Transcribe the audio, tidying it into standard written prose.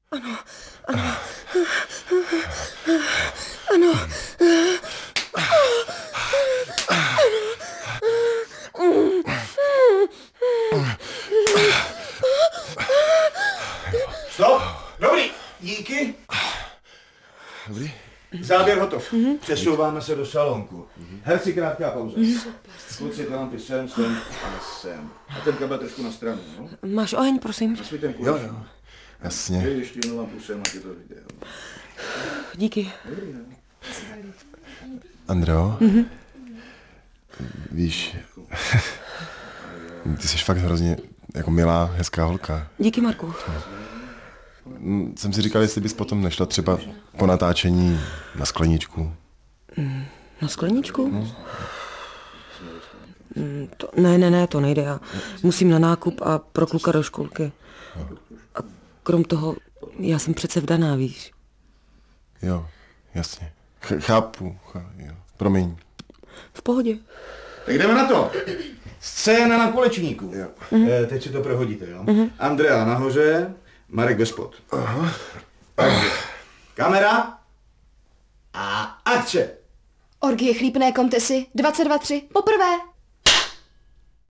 Ano, ano. Ano. Stop! Dobrý, díky. Dobrý? Záběr hotov. Přesouváme se do salonku. Herci, krátká pauza. Kluci, ty lampy sem a sem. A ten kabel trošku na stranu, no? Máš oheň, prosím? Zasvíj ten Jo. Jasně. Ještě jednu lampu sem, ať je to vidět. Díky. Dobrý, ne? Andreo? Víš, ty jsi fakt hrozně jako milá, hezká holka. Díky, Marku. Jsem si říkal, jestli bys potom nešla třeba po natáčení na skleničku. Na skleničku? Ne, to nejde. Já musím na nákup a pro kluka do školky. A krom toho, já jsem přece vdaná, víš. Jo, jasně. Chápu. Jo. Promiň. V pohodě. Tak jdeme na to. Scéna na Kulečníku. Jo. Teď si to prohodíte, jo? Andrea nahoře, Marek ve spod. Aha. Takže, kamera a akce. Orgie chlípné komtesy 22-3 poprvé.